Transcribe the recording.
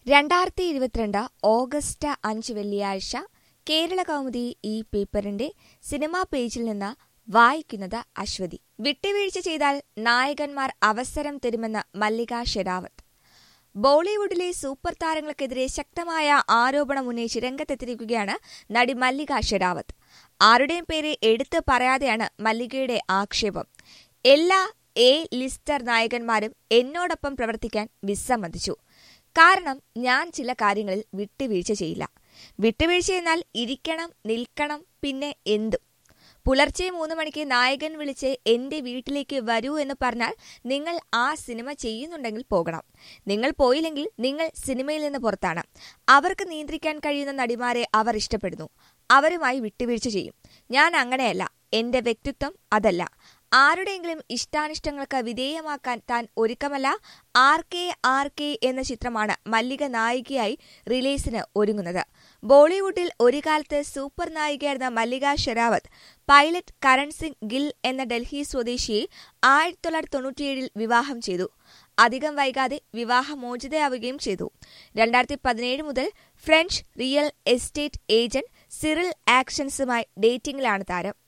2022 August 5 വെള്ളിയാഴ്ച കേരള കൗമുദി ഈ പേപ്പറിന്റെ സിനിമാ പേജിൽ നിന്ന് വായിക്കുന്നത് അശ്വതി. വിട്ടുവീഴ്ച ചെയ്താൽ നായകന്മാർ അവസരം തരുമെന്ന് മല്ലിക ഷെരാവത്ത്. ബോളിവുഡിലെ സൂപ്പർ താരങ്ങൾക്കെതിരെ ശക്തമായ ആരോപണം ഉന്നയിച്ച് രംഗത്തെത്തിയിരിക്കുകയാണ് നടി മല്ലിക ഷെരാവത്ത്. ആരുടെയും പേര് എടുത്ത് പറയാതെയാണ് മല്ലികയുടെ ആക്ഷേപം. എല്ലാ ലിസ്റ്റർ നായകന്മാരും എന്നോടൊപ്പം പ്രവർത്തിക്കാൻ വിസമ്മതിച്ചു. കാരണം ഞാൻ ചില കാര്യങ്ങളിൽ വിട്ടുവീഴ്ച ചെയ്യില്ല. വിട്ടുവീഴ്ച എന്നാൽ ഇരിക്കണം, നിൽക്കണം, പിന്നെ എന്തും. പുലർച്ചെ 3 മണിക്ക് നായകൻ വിളിച്ച് എന്റെ വീട്ടിലേക്ക് വരൂ എന്ന് പറഞ്ഞാൽ നിങ്ങൾ ആ സിനിമ ചെയ്യുന്നുണ്ടെങ്കിൽ പോകണം. നിങ്ങൾ പോയില്ലെങ്കിൽ നിങ്ങൾ സിനിമയിൽ നിന്ന് പുറത്താണ്. അവർക്ക് നിയന്ത്രിക്കാൻ കഴിയുന്ന നടിമാരെ അവർ ഇഷ്ടപ്പെടുന്നു. അവരുമായി വിട്ടുവീഴ്ച ചെയ്യും. ഞാൻ അങ്ങനെയല്ല. എന്റെ വ്യക്തിത്വം അതല്ല. ആരുടെയെങ്കിലും ഇഷ്ടാനിഷ്ടങ്ങൾക്ക് വിധേയമാക്കാൻ താൻ ഒരുക്കമല്ല. ആർ കെ എന്ന ചിത്രമാണ് മല്ലിക നായികയായി റിലീസിന് ഒരുങ്ങുന്നത്. ബോളിവുഡിൽ ഒരു കാലത്ത് സൂപ്പർ നായികയായിരുന്ന മല്ലിക ഷെരാവത്ത് പൈലറ്റ് കരൺ സിംഗ് ഗിൽ എന്ന ഡൽഹി സ്വദേശിയെ 1997 വിവാഹം ചെയ്തു. അധികം വൈകാതെ വിവാഹമോചിതയാവുകയും ചെയ്തു. 2017 മുതൽ French real estate agent Cyril ആക്ഷൻസുമായി ഡേറ്റിംഗിലാണ് താരം.